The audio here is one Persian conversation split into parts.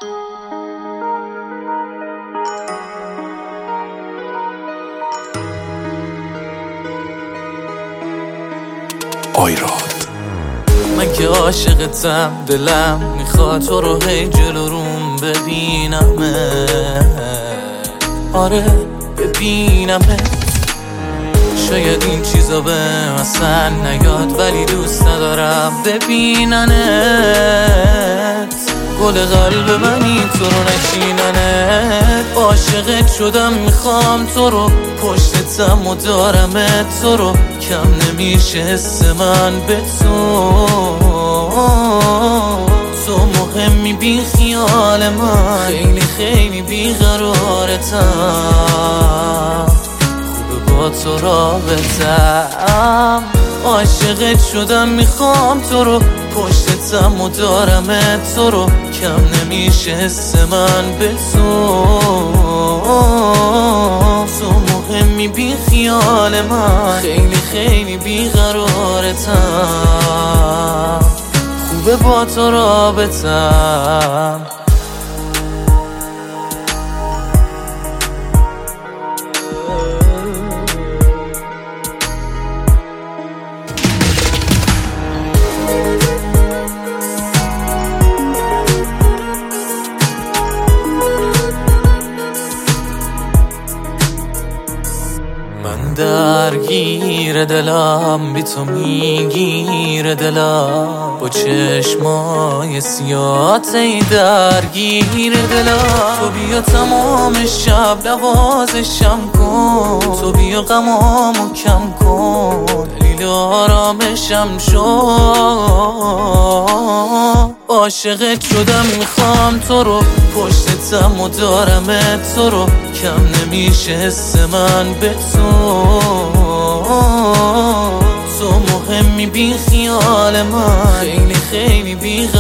آیراد. من که عاشقتم، دلم میخواد تو رو هی جلو روم ببینمه. آره ببینمه. شاید این چیزا به اصلا نیاد، ولی دوست ندارم ببیننت. گل قلب منی تو رو نشیننت. عاشقت شدم میخوام تو رو، پشتتم و دارمت تو رو. کم نمیشه حس من به تو مهمی بی خیال من. خیلی خیلی بیقرارتم، با تو رابطم. عاشقت شدم میخوام تو رو، پشتتم و دارمت تو رو. کم نمیشه حس من به تو مهمی بی خیال من. خیلی خیلی بیقرارتم، خوبه با تو رابطم. من درگیر دلم، بی تو میگیر دلم. با چشمای سیاهت درگیر دلم. تو بیا تمام شب نوازشم کن، تو بیا غمامو کم کن، دلیل آرامشم شو. عاشقت شدم میخوام تو رو، پشتتم و دارمت تو رو. کم نمیشه حس من به تو مهمی بی خیال من. خیلی خیلی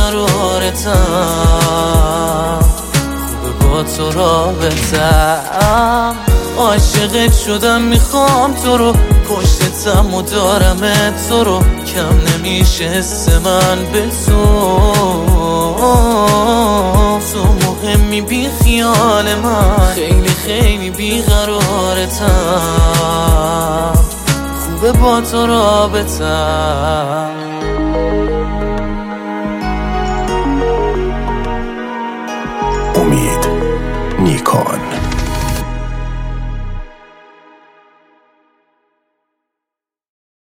بیقرارتم، خوبه با تو رابطم. عاشقت شدم میخوام تو رو، پشتتم و دارمت تو رو. کم نمیشه حس من به تو مهمی بی خیال من. خیلی خیلی بیقرارتم، خوبه با تو رابطم. امید نیکان.